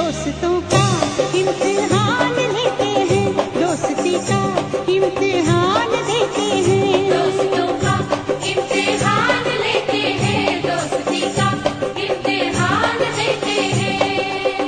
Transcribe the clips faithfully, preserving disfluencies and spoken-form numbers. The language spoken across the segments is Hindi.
दोस्तों का इम्तिहान लेते हैं, दोस्ती का इम्तिहान देते हैं। दोस्तों का इम्तिहान लेते हैं, दोस्ती का इम्तिहान देते हैं।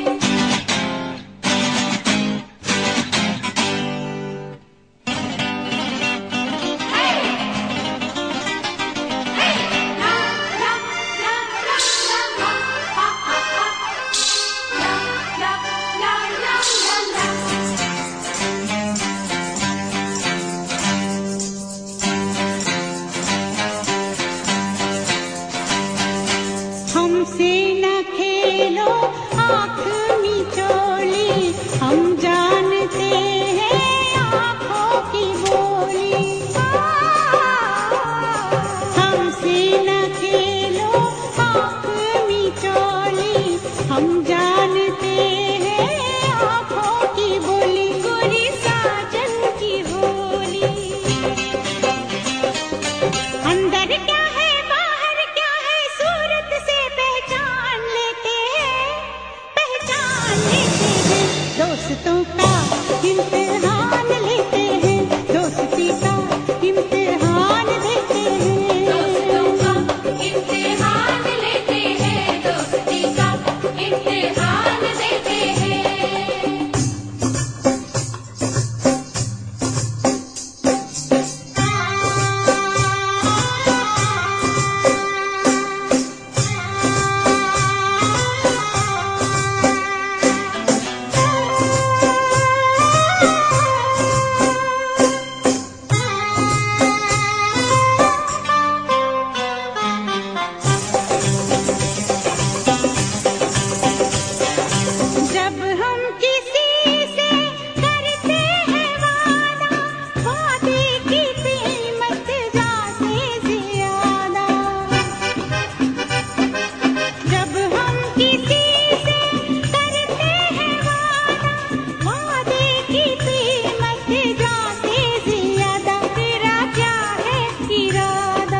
हमसे न खेलो आँख मिचोली, हम जानते हैं आँखों की बोली। हमसे न खेलो आँख मिचोली, हम जानते हैं आँखों की बोली। गोरी साजन की होली, अंदर क्या है बाहर क्या है, सूरत से पहचान लेते हैं, पहचान लेते हैं। दोस्तों का इम्तिहान लेते हैं, दोस्ती का इम्तिहान देते हैं। दोस्तों का इम्तिहान लेते हैं, दोस्ती का इम्तिहान देते हैं। जब हम किसी से करते हैं वादा, वादे की कीमत जासे ज्यादा। जब हम किसी से करते हैं वादा, वादे की कीमत जासे ज्यादा। तेरा क्या है इरादा,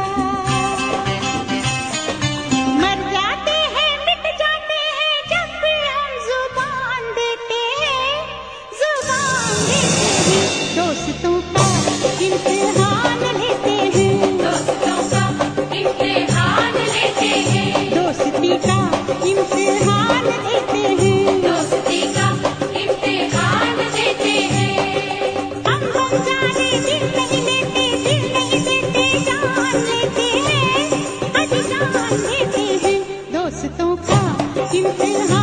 मर जाते हैं मिट जाते हैं जब भी हम जुबान देते हैं, जुबान देते हैं। दोस्तों का इम्तिहान लेते हैं, दोस्तों का इम्तिहान लेते हैं, दोस्ती का इम्तिहान देते हैं। दोस्ती का इम्तिहान देते हैं। हम हम जाने दिल नहीं लेते, दिल नहीं देते, जान लेते हैं, अज जान लेते हैं। दोस्तों का इम्तिहान